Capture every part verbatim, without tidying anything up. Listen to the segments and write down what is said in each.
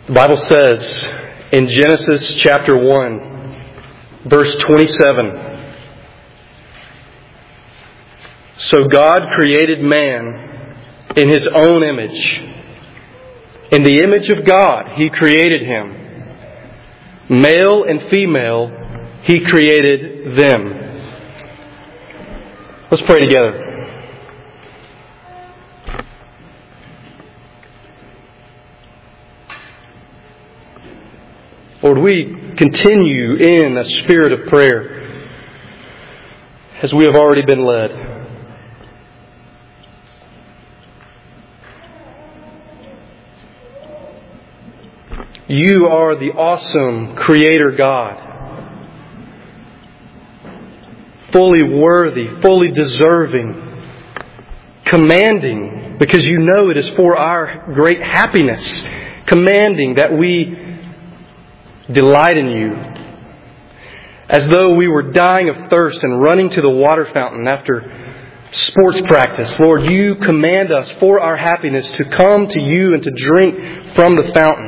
The Bible says in Genesis chapter one, verse twenty-seven, "So God created man in His own image. In the image of God He created him. Male and female He created them." Let's pray together. Lord, we continue in a spirit of prayer as we have already been led. You are the awesome Creator God, fully worthy, fully deserving, commanding, because you know it is for our great happiness, commanding that we delight in you, as though we were dying of thirst and running to the water fountain after sports practice. Lord, you command us for our happiness to come to you and to drink from the fountain.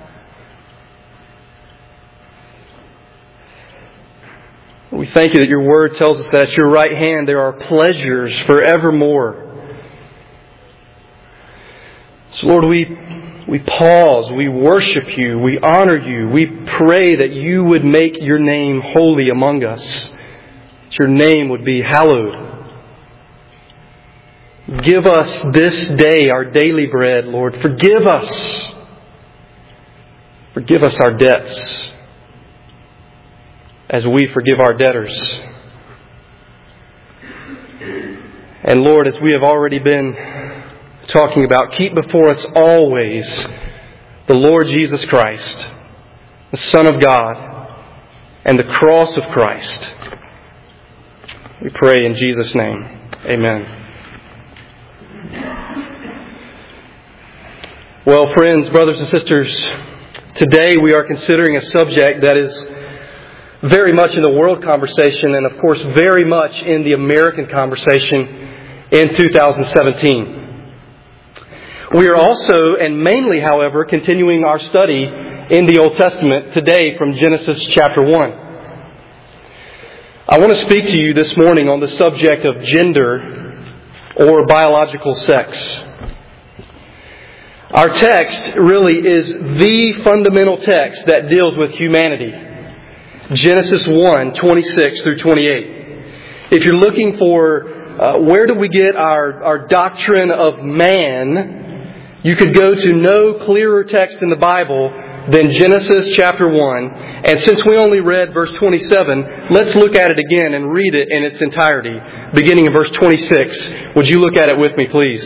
We thank you that your word tells us that at your right hand there are pleasures forevermore. So Lord, we we pause, we worship you, we honor you, we pray that you would make your name holy among us, that your name would be hallowed. Give us this day our daily bread, Lord. Forgive us. Forgive us our debts, as we forgive our debtors. And Lord, as we have already been talking about, keep before us always the Lord Jesus Christ, the Son of God, and the cross of Christ. We pray in Jesus' name. Amen. Well, friends, brothers and sisters, today we are considering a subject that is very much in the world conversation and, of course, very much in the American conversation in two thousand seventeen. We are also, and mainly, however, continuing our study in the Old Testament today from Genesis chapter one. I want to speak to you this morning on the subject of gender or biological sex. Our text really is the fundamental text that deals with humanity. Genesis one, twenty-six through twenty-eight. If you're looking for uh, where do we get our, our doctrine of man, you could go to no clearer text in the Bible than Genesis chapter one. And since we only read verse twenty-seven, let's look at it again and read it in its entirety. Beginning in verse twenty-six. Would you look at it with me, please?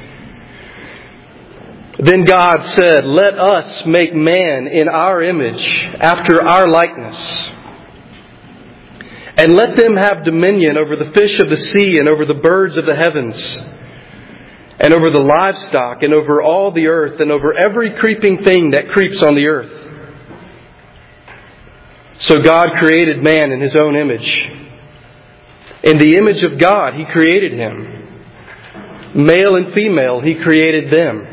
"Then God said, 'Let us make man in our image, after our likeness. And let them have dominion over the fish of the sea and over the birds of the heavens, and over the livestock, and over all the earth, and over every creeping thing that creeps on the earth.' So God created man in His own image. In the image of God He created him. Male and female He created them.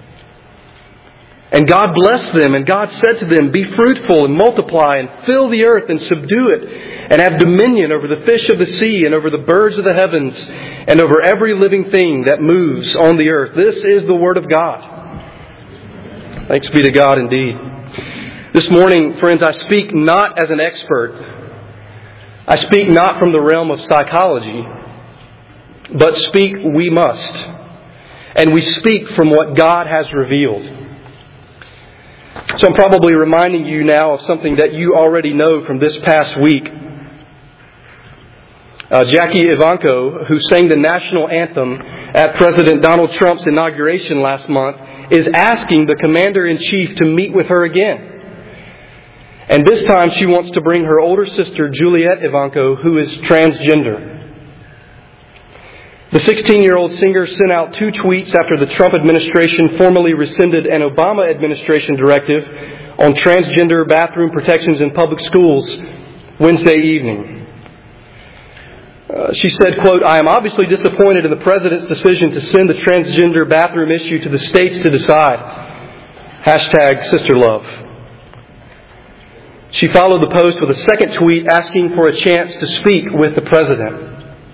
And God blessed them, and God said to them, 'Be fruitful and multiply and fill the earth and subdue it, and have dominion over the fish of the sea and over the birds of the heavens and over every living thing that moves on the earth.'" This is the Word of God. Thanks be to God indeed. This morning, friends, I speak not as an expert. I speak not from the realm of psychology, but speak we must. And we speak from what God has revealed. So I'm probably reminding you now of something that you already know from this past week. Uh, Jackie Ivanko, who sang the national anthem at President Donald Trump's inauguration last month, is asking the Commander-in-Chief to meet with her again. And this time she wants to bring her older sister, Juliet Ivanko, who is transgender. The sixteen-year-old singer sent out two tweets after the Trump administration formally rescinded an Obama administration directive on transgender bathroom protections in public schools Wednesday evening. Uh, she said, quote, "I am obviously disappointed in the President's decision to send the transgender bathroom issue to the states to decide. Hashtag sister love. She followed the post with a second tweet asking for a chance to speak with the President.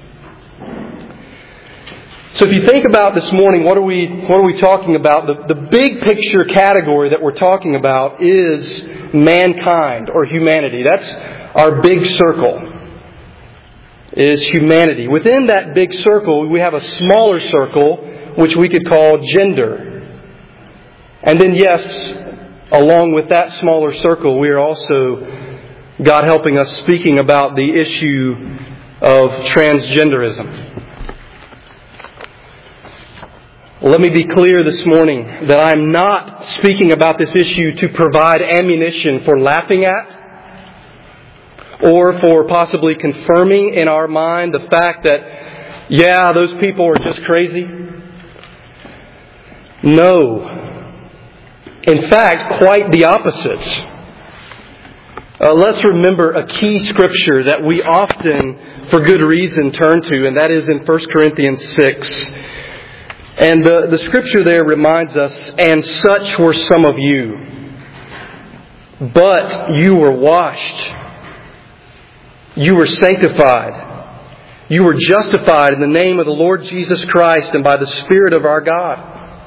So if you think about this morning, what are we what are we talking about? The, the big picture category that we're talking about is mankind or humanity. That's our big circle, is humanity. Within that big circle, we have a smaller circle, which we could call gender. And then, yes, along with that smaller circle, we are also, God helping us, speaking about the issue of transgenderism. Let me be clear this morning that I'm not speaking about this issue to provide ammunition for laughing at or for possibly confirming in our mind the fact that, yeah, those people are just crazy. No. In fact, quite the opposite. Uh, let's remember a key scripture that we often, for good reason, turn to, and that is in First Corinthians six. And the, the scripture there reminds us, and such were some of you, but you were washed, you were sanctified, you were justified in the name of the Lord Jesus Christ and by the Spirit of our God.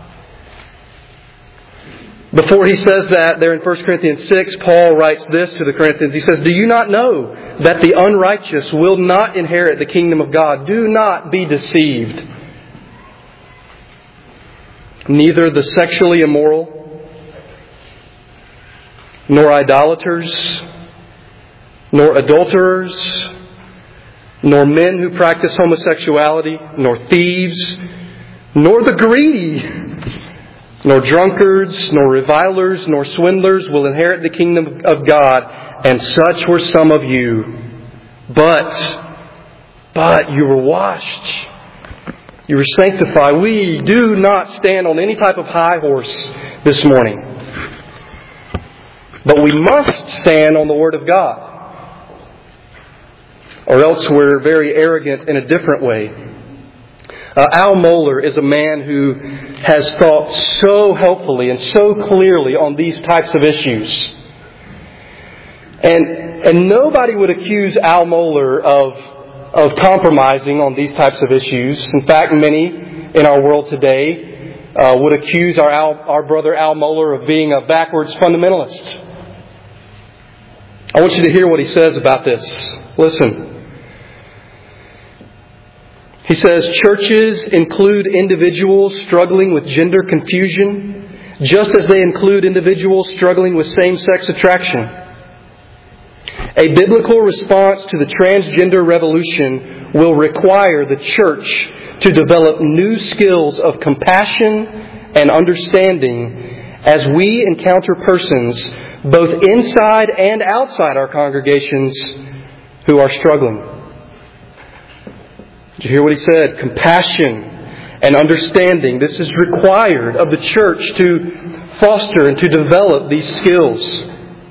Before he says that, there in First Corinthians six, Paul writes this to the Corinthians. He says, do you not know that the unrighteous will not inherit the kingdom of God? Do not be deceived. Neither the sexually immoral, nor idolaters, nor adulterers, nor men who practice homosexuality, nor thieves, nor the greedy, nor drunkards, nor revilers, nor swindlers will inherit the kingdom of God. And such were some of you. But, but you were washed. You were sanctified. We do not stand on any type of high horse this morning. But we must stand on the Word of God. Or else we're very arrogant in a different way. Uh, Al Mohler is a man who has thought so helpfully and so clearly on these types of issues. And, and nobody would accuse Al Mohler of of compromising on these types of issues. In fact, many in our world today uh, would accuse our Al, our brother Al Mohler of being a backwards fundamentalist. I want you to hear what he says about this. Listen. He says, churches include individuals struggling with gender confusion, just as they include individuals struggling with same-sex attraction. A biblical response to the transgender revolution will require the church to develop new skills of compassion and understanding as we encounter persons both inside and outside our congregations who are struggling. Did you hear what he said? Compassion and understanding. This is required of the church to foster and to develop these skills.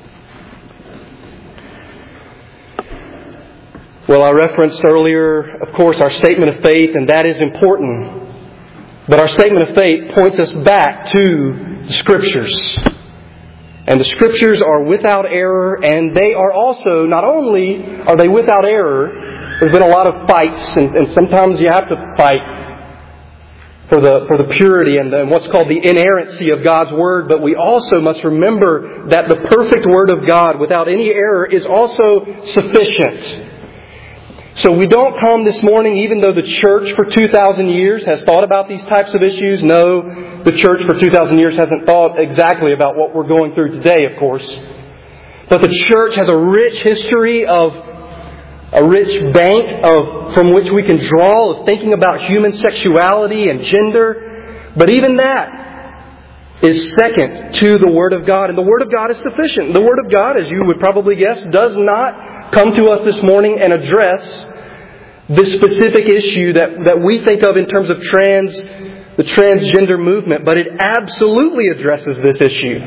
Well, I referenced earlier, of course, our statement of faith, and that is important. But our statement of faith points us back to the Scriptures. And the Scriptures are without error, and they are also, not only are they without error, there's been a lot of fights, and, and sometimes you have to fight for the for the purity and, the, and what's called the inerrancy of God's Word. But we also must remember that the perfect Word of God, without any error, is also sufficient. So we don't come this morning, even though the church for two thousand years has thought about these types of issues. No, the church for two thousand years hasn't thought exactly about what we're going through today, of course. But the church has a rich history of, a rich bank of from which we can draw of thinking about human sexuality and gender. But even that is second to the Word of God. And the Word of God is sufficient. The Word of God, as you would probably guess, does not come to us this morning and address this specific issue that, that we think of in terms of trans, the transgender movement, but it absolutely addresses this issue.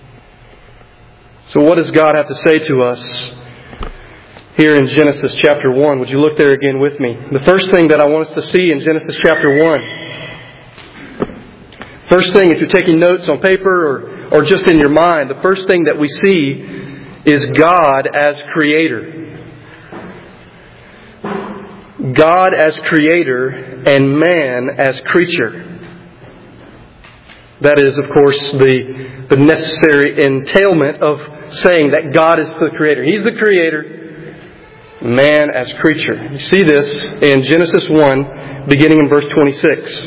So what does God have to say to us here in Genesis chapter one? Would you look there again with me? The first thing that I want us to see in Genesis chapter one. First thing, if you're taking notes on paper or or just in your mind, the first thing that we see is God as Creator. God as Creator and man as creature. That is, of course, the, the necessary entailment of saying that God is the Creator. He's the Creator, man as creature. You see this in Genesis one, beginning in verse twenty-six.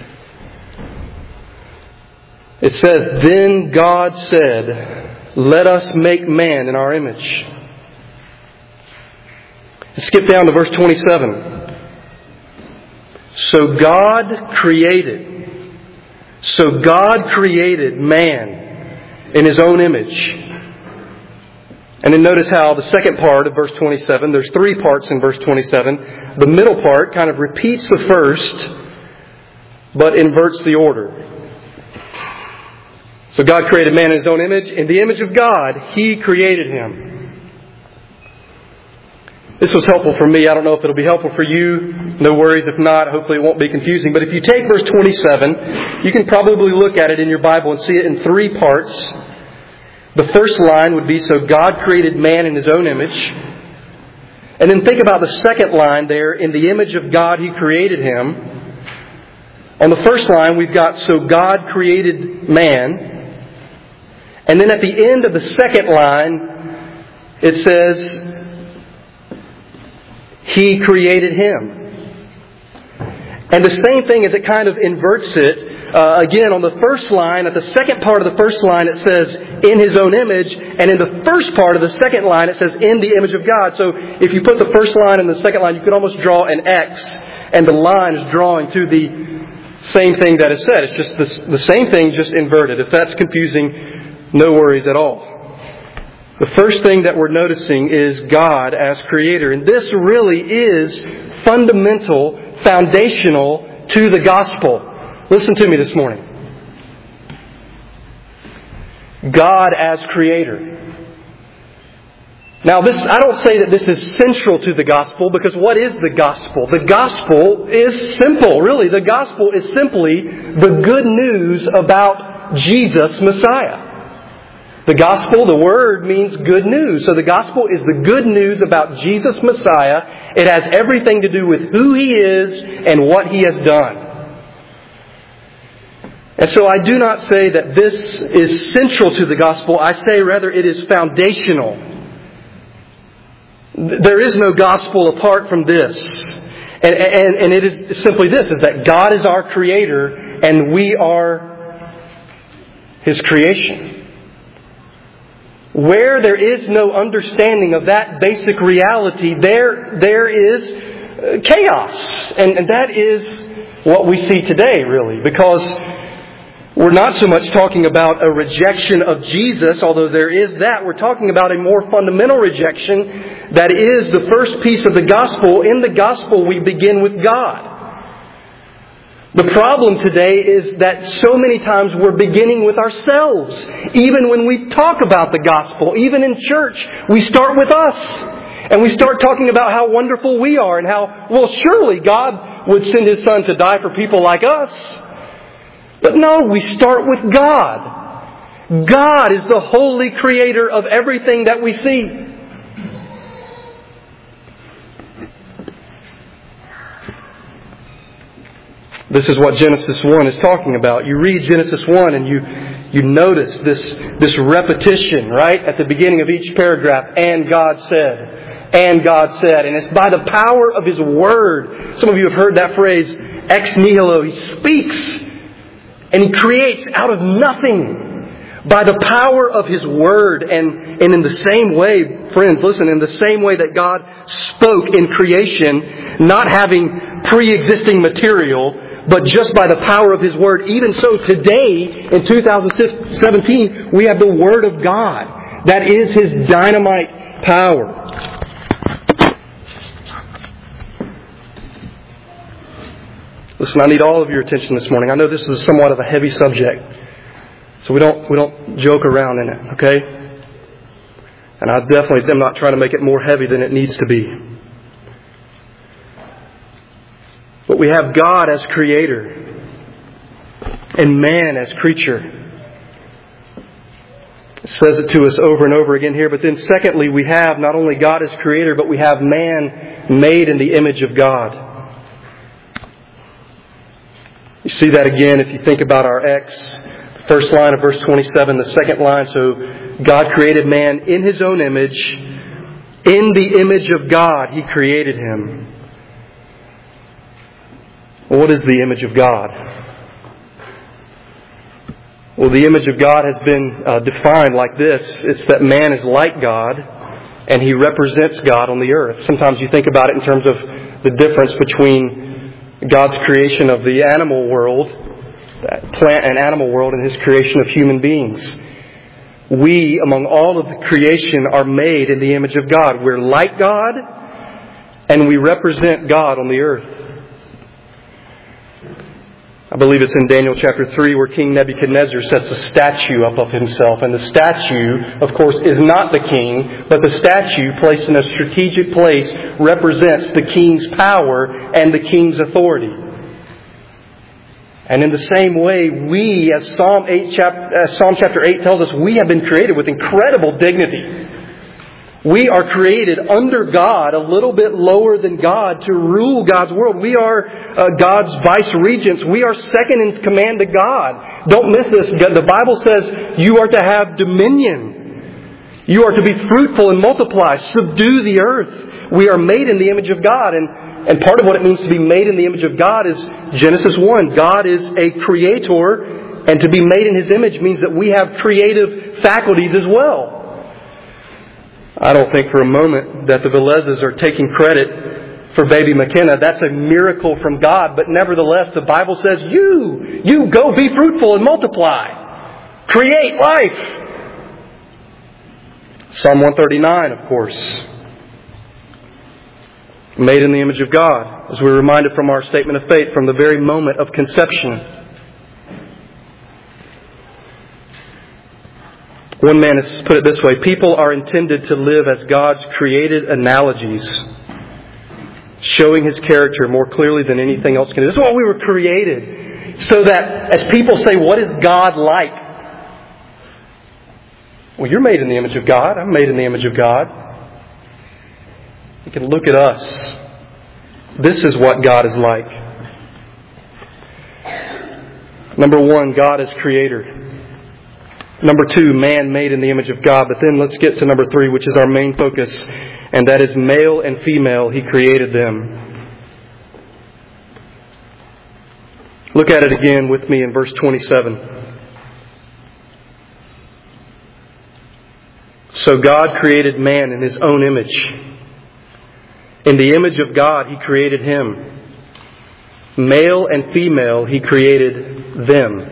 It says, "Then God said, 'Let us make man in our image.'" Skip down to verse twenty-seven. So God created. So God created man in His own image. And then notice how the second part of verse twenty-seven, there's three parts in verse twenty-seven. The middle part kind of repeats the first, but inverts the order. So God created man in His own image. In the image of God, He created him. This was helpful for me. I don't know if it'll be helpful for you. No worries. If not, hopefully it won't be confusing. But if you take verse twenty-seven, you can probably look at it in your Bible and see it in three parts. The first line would be, so God created man in His own image. And then think about the second line there, in the image of God He created him. On the first line, we've got, so God created man. And then at the end of the second line, it says, He created him. And the same thing as it kind of inverts it. Uh, again, on the first line, at the second part of the first line, it says, in His own image. And in the first part of the second line, it says, in the image of God. So if you put the first line and the second line, you could almost draw an X. And the line is drawing to the same thing that is said. It's just the, the same thing, just inverted. If that's confusing, no worries at all. The first thing that we're noticing is God as Creator. And this really is fundamental, foundational to the gospel. Listen to me this morning. God as Creator. Now, this, I don't say that this is central to the gospel, because what is the gospel? The gospel is simple, really. The gospel is simply the good news about Jesus, Messiah. The gospel, the word, means good news. So the gospel is the good news about Jesus, Messiah. It has everything to do with who He is and what He has done. And so I do not say that this is central to the gospel. I say rather it is foundational. There is no gospel apart from this. And, and, and it is simply this, is that God is our Creator and we are His creation. Where there is no understanding of that basic reality, there there is chaos. And, and that is what we see today, really. Because we're not so much talking about a rejection of Jesus, although there is that. We're talking about a more fundamental rejection that is the first piece of the gospel. In the gospel, we begin with God. The problem today is that so many times we're beginning with ourselves. Even when we talk about the gospel, even in church, we start with us. And we start talking about how wonderful we are and how, well, surely God would send His Son to die for people like us. But no, we start with God. God is the holy Creator of everything that we see. This is what Genesis one is talking about. You read Genesis one and you you notice this, this repetition, right? At the beginning of each paragraph, and God said, and God said. And it's by the power of His Word. Some of you have heard that phrase, ex nihilo. He speaks and He creates out of nothing by the power of His Word. And, and in the same way, friends, listen, in the same way that God spoke in creation, not having pre-existing material, but just by the power of His Word. Even so, today, in two thousand seventeen, we have the Word of God. That is His dynamite power. Listen, I need all of your attention this morning. I know this is somewhat of a heavy subject, so we don't we don't joke around in it, okay? And I definitely am not trying to make it more heavy than it needs to be. But we have God as Creator and man as creature. It says it to us over and over again here. But then secondly, we have not only God as creator, but we have man made in the image of God. You see that again if you think about our X. The first line of verse twenty-seven, the second line. So God created man in His own image. In the image of God, He created him. What is the image of God? Well, the image of God has been uh, defined like this. It's that man is like God and he represents God on the earth. Sometimes you think about it in terms of the difference between God's creation of the animal world, plant and animal world, and His creation of human beings. We, among all of the creation, are made in the image of God. We're like God and we represent God on the earth. I believe it's in Daniel chapter three where King Nebuchadnezzar sets a statue up of himself. And the statue, of course, is not the king, but the statue placed in a strategic place represents the king's power and the king's authority. And in the same way, we, as Psalm eight, as Psalm chapter eight tells us, we have been created with incredible dignity. We are created under God, a little bit lower than God, to rule God's world. We are uh, God's vice-regents. We are second in command to God. Don't miss this. The Bible says you are to have dominion. You are to be fruitful and multiply. Subdue the earth. We are made in the image of God. And, and part of what it means to be made in the image of God is Genesis one. God is a creator, and to be made in His image means that we have creative faculties as well. I don't think for a moment that the Velezes are taking credit for baby McKenna. That's a miracle from God. But nevertheless, the Bible says, you, you go be fruitful and multiply. Create life. Psalm one thirty-nine, of course. Made in the image of God. As we're reminded from our statement of faith, from the very moment of conception. One man has put it this way: people are intended to live as God's created analogies, showing His character more clearly than anything else can do. This is why we were created. So that as people say, what is God like? Well, you're made in the image of God. I'm made in the image of God. You can look at us. This is what God is like. Number one, God is creator. Number two, man made in the image of God. But then let's get to number three, which is our main focus. And that is male and female. He created them. Look at it again with me in verse twenty-seven. So God created man in His own image. In the image of God, He created him. Male and female, He created them.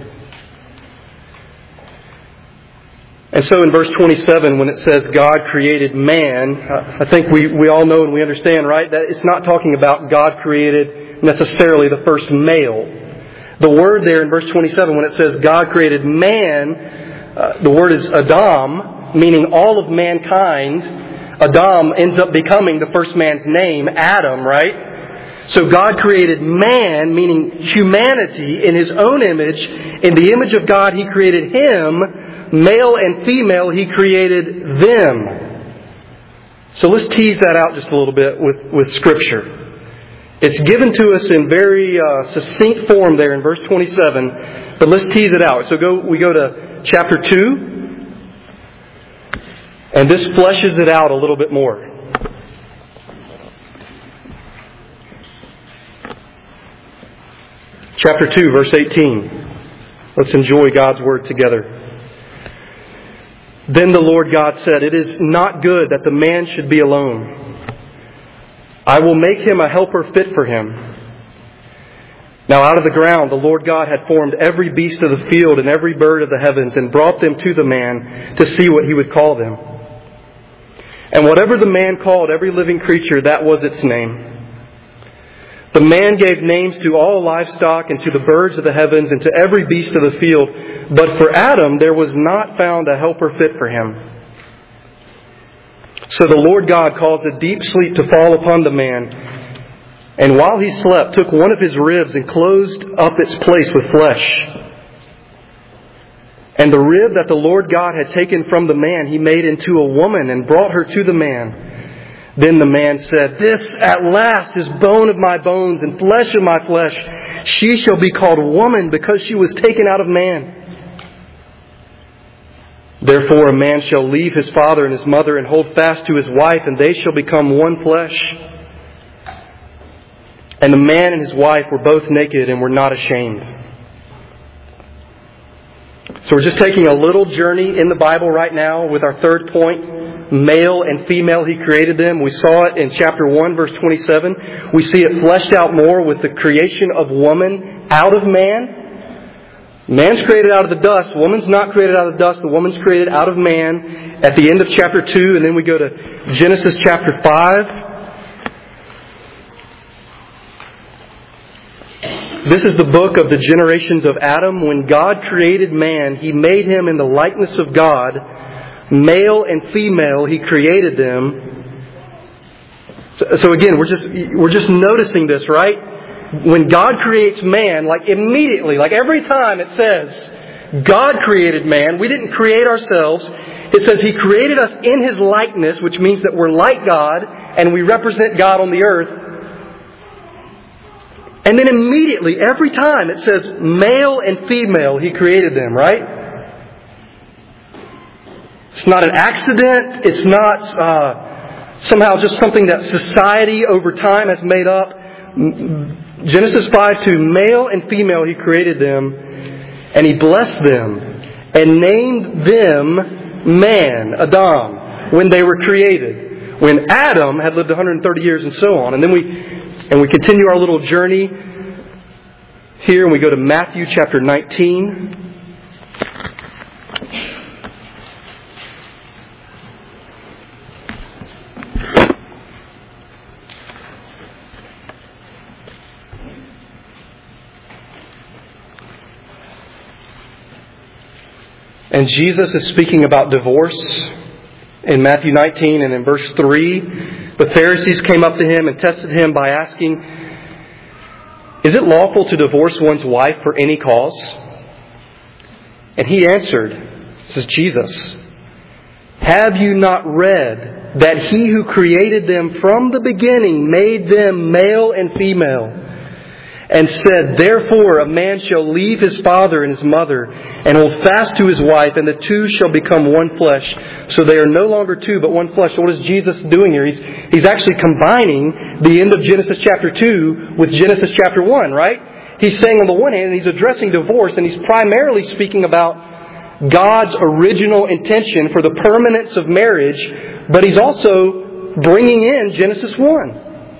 And so in verse twenty-seven, when it says God created man, I think we, we all know and we understand, right, that it's not talking about God created necessarily the first male. The word there in verse twenty-seven, when it says God created man, uh, the word is Adam, meaning all of mankind. Adam ends up becoming the first man's name, Adam, right? So God created man, meaning humanity, in His own image. In the image of God, He created him. Male and female, He created them. So let's tease that out just a little bit with, with Scripture. It's given to us in very uh, succinct form there in verse twenty-seven, but let's tease it out. So go, we go to chapter two, and this fleshes it out a little bit more. Chapter two, verse eighteen. Let's enjoy God's Word together. Then the Lord God said, "It is not good that the man should be alone. I will make him a helper fit for him." Now out of the ground the Lord God had formed every beast of the field and every bird of the heavens, and brought them to the man to see what he would call them. And whatever the man called every living creature, that was its name. The man gave names to all livestock and to the birds of the heavens and to every beast of the field. But for Adam there was not found a helper fit for him. So the Lord God caused a deep sleep to fall upon the man, and while he slept took one of his ribs and closed up its place with flesh. And the rib that the Lord God had taken from the man, He made into a woman and brought her to the man. Then the man said, This at last is bone of my bones and flesh of my flesh. She shall be called woman because she was taken out of man. Therefore a man shall leave his father and his mother and hold fast to his wife, and they shall become one flesh. And the man and his wife were both naked and were not ashamed. So we're just taking a little journey in the Bible right now with our third point. Male and female, He created them. We saw it in chapter one, verse twenty-seven. We see it fleshed out more with the creation of woman out of man. Man's created out of the dust. Woman's not created out of the dust. The woman's created out of man at the end of chapter two. And then we go to Genesis chapter five. This is the book of the generations of Adam. When God created man, He made him in the likeness of God. Male and female, He created them. So, so again, we're just we're just noticing this, right? When God creates man, like immediately, like every time it says God created man, we didn't create ourselves. It says He created us in His likeness, which means that we're like God and we represent God on the earth. And then immediately, every time it says male and female, He created them, right? It's not an accident. It's not uh, somehow just something that society over time has made up. Genesis five two, male and female He created them, and He blessed them and named them man, Adam, when they were created. When Adam had lived one hundred thirty years and so on. And then we and we continue our little journey here and we go to Matthew chapter nineteen. And Jesus is speaking about divorce in Matthew nineteen, and in verse three, the Pharisees came up to Him and tested Him by asking, Is it lawful to divorce one's wife for any cause? And He answered, this is Jesus, Have you not read that He who created them from the beginning made them male and female? And said, Therefore a man shall leave his father and his mother and hold fast to his wife, and the two shall become one flesh. So they are no longer two, but one flesh. So what is Jesus doing here? He's, he's actually combining the end of Genesis chapter two with Genesis chapter one, right? He's saying on the one hand, he's addressing divorce, and he's primarily speaking about God's original intention for the permanence of marriage, but he's also bringing in Genesis one.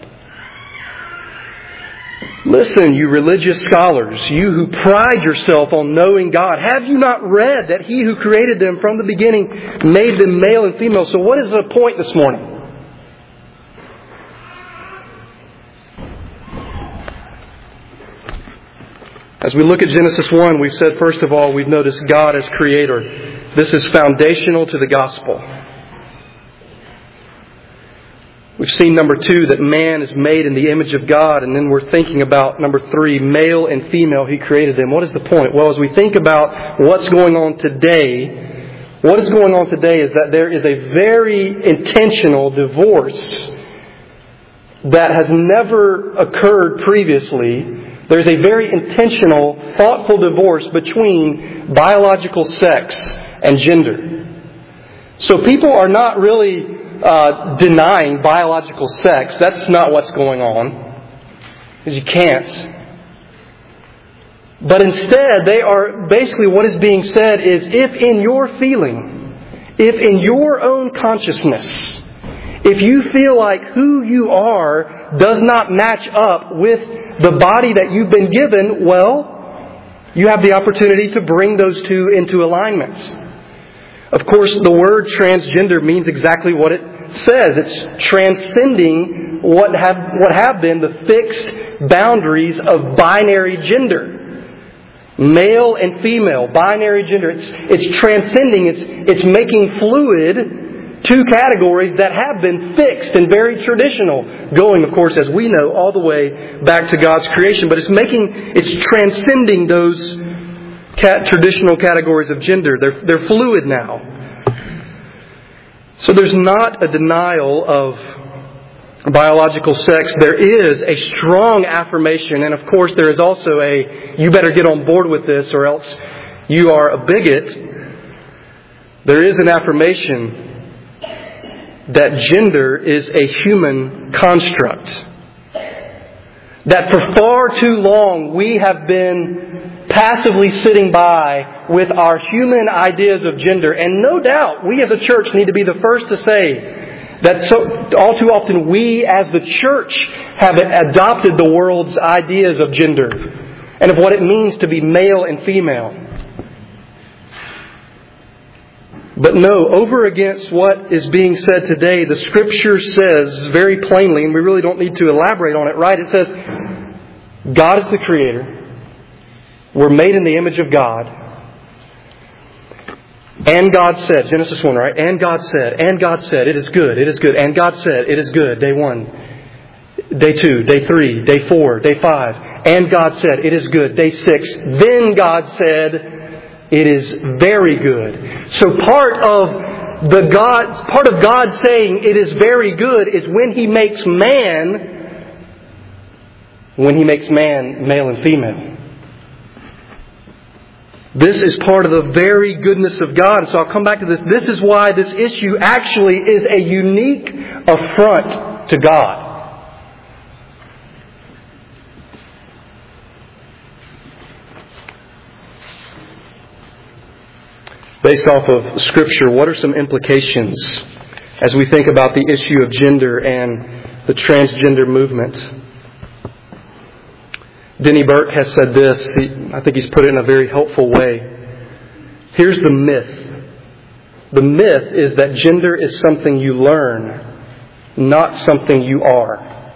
Listen, you religious scholars, you who pride yourself on knowing God, have you not read that He who created them from the beginning made them male and female? So what is the point this morning? As we look at Genesis one, we've said, first of all, we've noticed God as Creator. This is foundational to the gospel. We've seen, number two, that man is made in the image of God. And then we're thinking about, number three, male and female, He created them. What is the point? Well, as we think about what's going on today, what is going on today is that there is a very intentional divorce that has never occurred previously. There's a very intentional, thoughtful divorce between biological sex and gender. So people are not really Uh, denying biological sex. That's not what's going on. Because you can't. But instead, they are basically what is being said is, if in your feeling, if in your own consciousness, if you feel like who you are does not match up with the body that you've been given, well, you have the opportunity to bring those two into alignment. Of course, the word transgender means exactly what it says. It's transcending what have what have been the fixed boundaries of binary gender. Male and female, binary gender. It's it's transcending, it's it's making fluid two categories that have been fixed and very traditional, going, of course, as we know, all the way back to God's creation. But it's making it's transcending those cat, traditional categories of gender. They're, they're fluid now. So there's not a denial of biological sex. There is a strong affirmation, and of course there is also a, you better get on board with this or else you are a bigot. There is an affirmation that gender is a human construct. That for far too long we have been passively sitting by with our human ideas of gender. And no doubt we as a church need to be the first to say that so, all too often we as the church have adopted the world's ideas of gender and of what it means to be male and female. But no, over against what is being said today, the Scripture says very plainly, and we really don't need to elaborate on it, right? It says, God is the Creator. We're made in the image of God. And God said, Genesis one, right? And God said, and God said, it is good, it is good. And God said, it is good. Day one, day two, day three, day four, day five. And God said, it is good. Day six, then God said, it is very good. So part of the God, part of God saying it is very good is when He makes man, when He makes man male and female. This is part of the very goodness of God. And so I'll come back to this. This is why this issue actually is a unique affront to God. Based off of Scripture, what are some implications as we think about the issue of gender and the transgender movement? Denny Burke has said this. He, I think he's put it in a very helpful way. Here's the myth. The myth is that gender is something you learn, not something you are.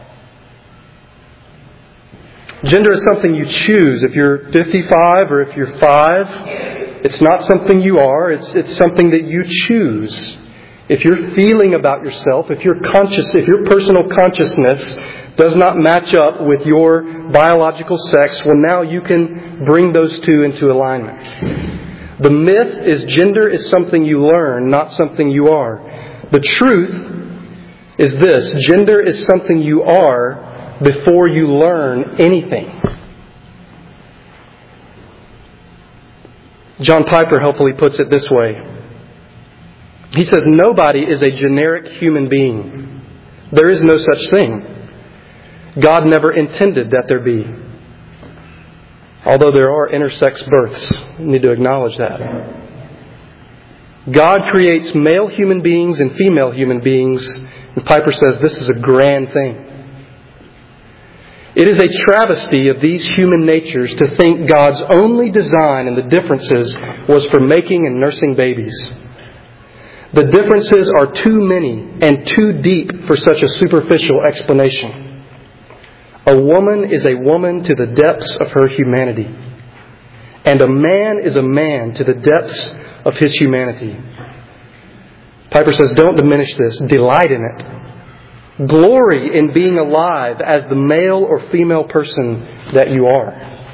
Gender is something you choose. If you're fifty-five or if you're five, it's not something you are, it's it's something that you choose. If you're feeling about yourself, if your conscious, if your personal consciousness does not match up with your biological sex, well, now you can bring those two into alignment. The myth is gender is something you learn, not something you are. The truth is this: gender is something you are before you learn anything. John Piper helpfully puts it this way. He says, nobody is a generic human being. There is no such thing. God never intended that there be. Although there are intersex births. We need to acknowledge that. God creates male human beings and female human beings. And Piper says this is a grand thing. It is a travesty of these human natures to think God's only design in the differences was for making and nursing babies. The differences are too many and too deep for such a superficial explanation. A woman is a woman to the depths of her humanity. And a man is a man to the depths of his humanity. Piper says, don't diminish this. Delight in it. Glory in being alive as the male or female person that you are.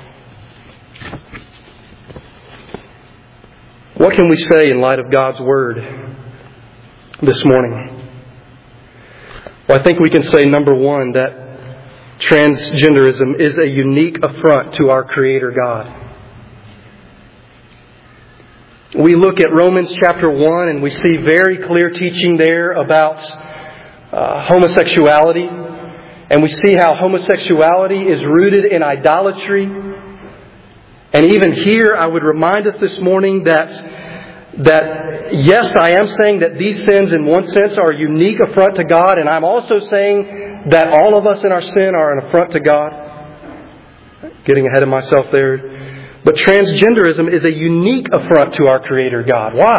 What can we say in light of God's Word this morning? Well, I think we can say, number one, that transgenderism is a unique affront to our Creator God. We look at Romans chapter one and we see very clear teaching there about Uh, homosexuality, and we see how homosexuality is rooted in idolatry. And even here I would remind us this morning that that yes, I am saying that these sins in one sense are a unique affront to God, and I'm also saying that all of us in our sin are an affront to God. Getting ahead of myself there. But transgenderism is a unique affront to our Creator God. Why?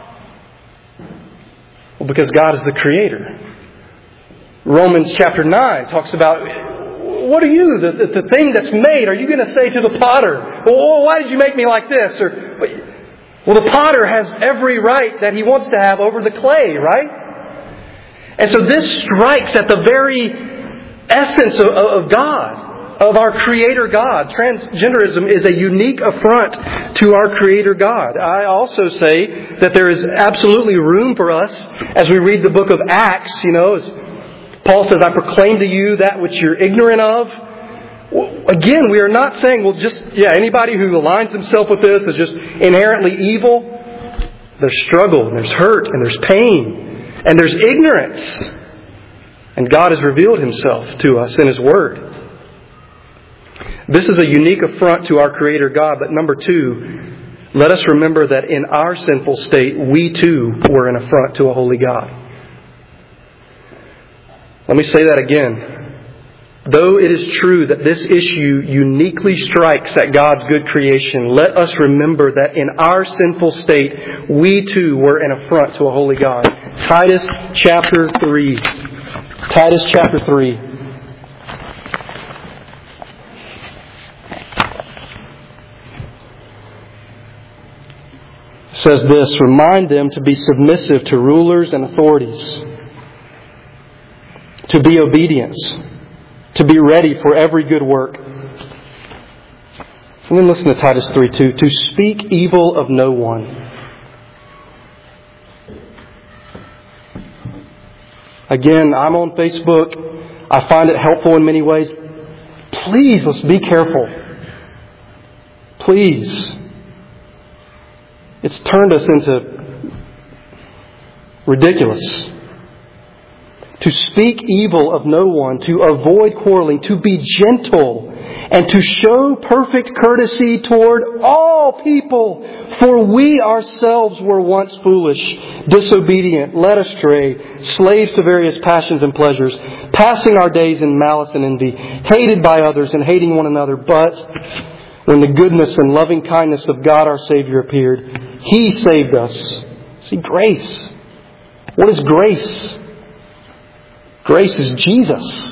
Well, because God is the Creator. Romans chapter nine talks about, what are you, the, the, the thing that's made? Are you going to say to the potter, well, why did you make me like this? Or, well, the potter has every right that he wants to have over the clay, right? And so this strikes at the very essence of, of God. of our Creator God. Transgenderism is a unique affront to our Creator God. I also say that there is absolutely room for us as we read the book of Acts, you know, as Paul says, I proclaim to you that which you're ignorant of. Again, we are not saying, well, just, yeah, anybody who aligns himself with this is just inherently evil. There's struggle, and there's hurt, and there's pain, and there's ignorance. And God has revealed Himself to us in His Word. This is a unique affront to our Creator God. But number two, let us remember that in our sinful state, we too were an affront to a holy God. Let me say that again. Though it is true that this issue uniquely strikes at God's good creation, let us remember that in our sinful state, we too were an affront to a holy God. Titus chapter three. Titus chapter three. Says this, remind them to be submissive to rulers and authorities, to be obedient, to be ready for every good work. And then listen to Titus three two. To speak evil of no one. Again, I'm on Facebook. I find it helpful in many ways. Please, let's be careful. Please. It's turned us into ridiculous. To speak evil of no one, to avoid quarreling, to be gentle, and to show perfect courtesy toward all people. For we ourselves were once foolish, disobedient, led astray, slaves to various passions and pleasures, passing our days in malice and envy, hated by others and hating one another. But when the goodness and loving kindness of God our Savior appeared, He saved us. See, grace. What is grace? Grace is Jesus.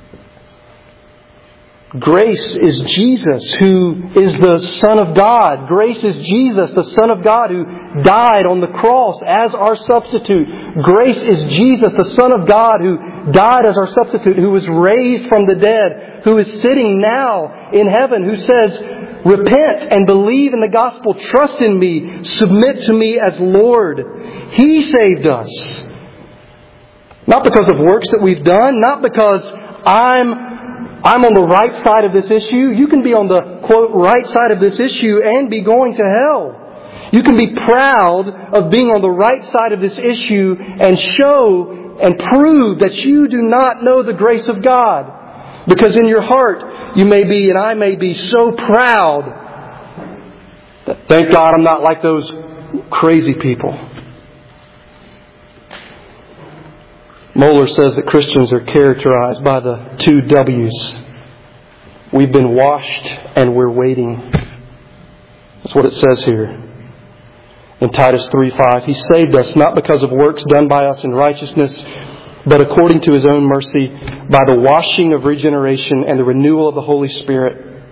Grace is Jesus, who is the Son of God. Grace is Jesus, the Son of God, who died on the cross as our substitute. Grace is Jesus, the Son of God, who died as our substitute, who was raised from the dead, who is sitting now in heaven, who says, repent and believe in the gospel, trust in me, submit to me as Lord. He saved us. Not because of works that we've done, not because I'm I'm on the right side of this issue. You can be on the, quote, right side of this issue and be going to hell. You can be proud of being on the right side of this issue and show and prove that you do not know the grace of God. Because in your heart, you may be, and I may be, so proud that, thank God I'm not like those crazy people. Moeller says that Christians are characterized by the two W's. We've been washed and we're waiting. That's what it says here in Titus three five. He saved us not because of works done by us in righteousness, but according to His own mercy, by the washing of regeneration and the renewal of the Holy Spirit,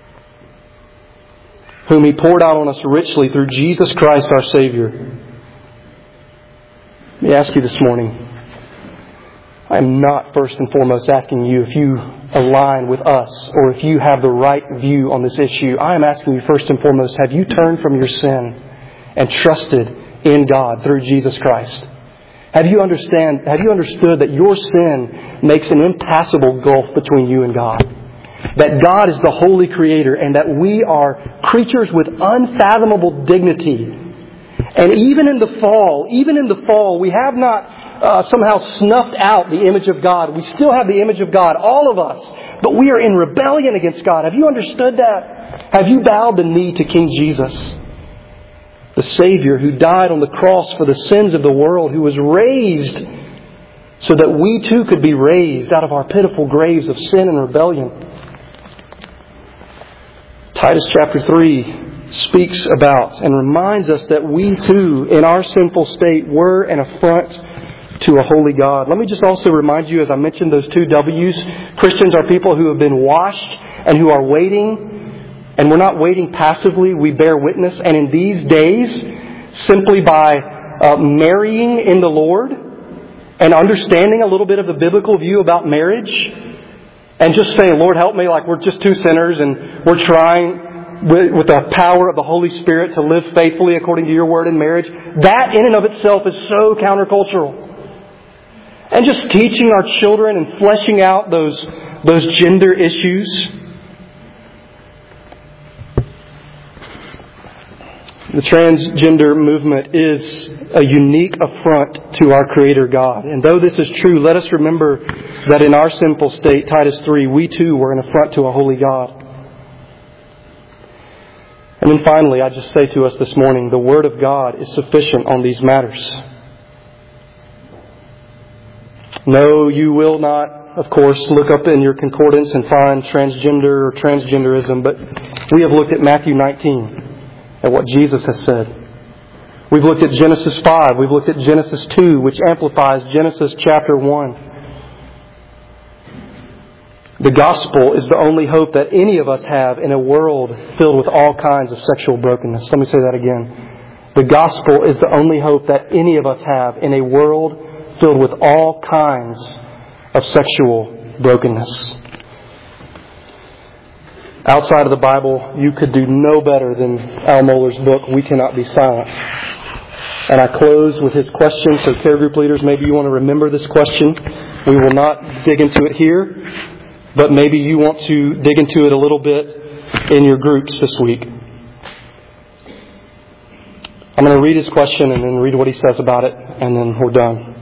whom He poured out on us richly through Jesus Christ our Savior. Let me ask you this morning. I am not first and foremost asking you if you align with us or if you have the right view on this issue. I am asking you first and foremost, have you turned from your sin and trusted in God through Jesus Christ? Have you understand? Have you understood that your sin makes an impassable gulf between you and God? That God is the holy Creator and that we are creatures with unfathomable dignity. And even in the fall, even in the fall, we have not Uh, somehow snuffed out the image of God. We still have the image of God, all of us. But we are in rebellion against God. Have you understood that? Have you bowed the knee to King Jesus? The Savior who died on the cross for the sins of the world, who was raised so that we too could be raised out of our pitiful graves of sin and rebellion. Titus chapter three speaks about and reminds us that we too, in our sinful state, were an affront to a holy God. Let me just also remind you, as I mentioned those two W's, Christians are people who have been washed and who are waiting. And we're not waiting passively. We bear witness. And in these days, simply by uh, marrying in the Lord and understanding a little bit of the biblical view about marriage, and just saying, Lord, help me, like we're just two sinners and we're trying with, with the power of the Holy Spirit to live faithfully according to your word in marriage, that in and of itself is so countercultural. And just teaching our children and fleshing out those, those gender issues. The transgender movement is a unique affront to our Creator God. And though this is true, let us remember that in our sinful state, Titus three, we too were an affront to a holy God. And then finally, I just say to us this morning, the Word of God is sufficient on these matters. No, you will not, of course, look up in your concordance and find transgender or transgenderism, but we have looked at Matthew nineteen. At what Jesus has said. We've looked at Genesis five. We've looked at Genesis two, which amplifies Genesis chapter one. The gospel is the only hope that any of us have in a world filled with all kinds of sexual brokenness. Let me say that again. The gospel is the only hope that any of us have in a world filled with all kinds of sexual brokenness. Outside of the Bible, you could do no better than Al Mohler's book, We Cannot Be Silent. And I close with his question. So care group leaders, maybe you want to remember this question. We will not dig into it here, but maybe you want to dig into it a little bit in your groups this week. I'm going to read his question and then read what he says about it, and then we're done.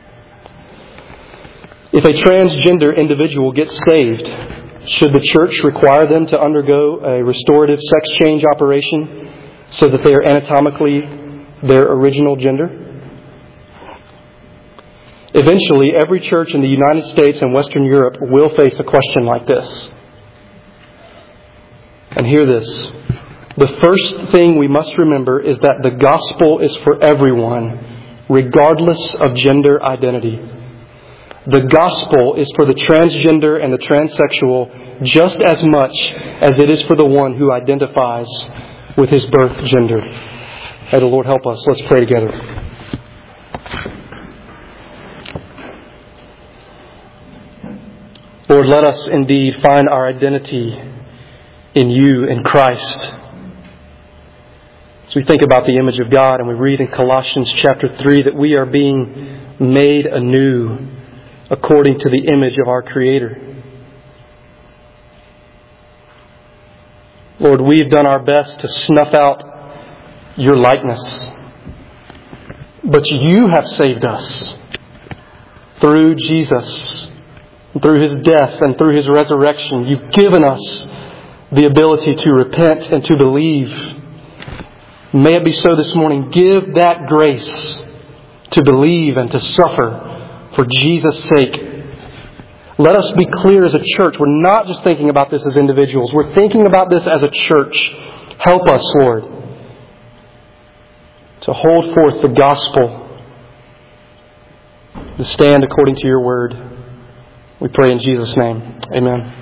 If a transgender individual gets saved, should the church require them to undergo a restorative sex change operation so that they are anatomically their original gender? Eventually, every church in the United States and Western Europe will face a question like this. And hear this. The first thing we must remember is that the gospel is for everyone, regardless of gender identity. The gospel is for the transgender and the transsexual just as much as it is for the one who identifies with his birth gender. May the Lord help us. Let's pray together. Lord, let us indeed find our identity in you, in Christ. As we think about the image of God and we read in Colossians chapter three that we are being made anew according to the image of our Creator. Lord, we've done our best to snuff out your likeness. But you have saved us through Jesus, through His death and through His resurrection. You've given us the ability to repent and to believe. May it be so this morning. Give that grace to believe and to suffer for Jesus' sake. Let us be clear as a church. We're not just thinking about this as individuals. We're thinking about this as a church. Help us, Lord, to hold forth the gospel, to stand according to your word. We pray in Jesus' name. Amen.